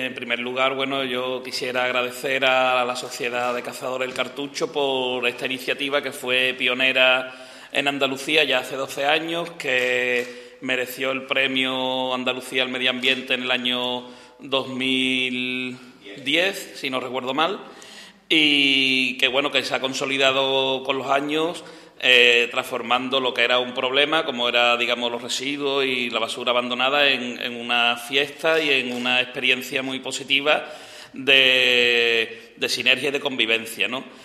En primer lugar, bueno, yo quisiera agradecer a la Sociedad de Cazadores del Cartucho por esta iniciativa que fue pionera en Andalucía ya hace 12 años, que mereció el Premio Andalucía al Medio Ambiente en el año 2010, si no recuerdo mal, y que, bueno, que se ha consolidado con los años, transformando lo que era un problema, como era, digamos, los residuos y la basura abandonada, en una fiesta y en una experiencia muy positiva de sinergia y de convivencia, ¿no?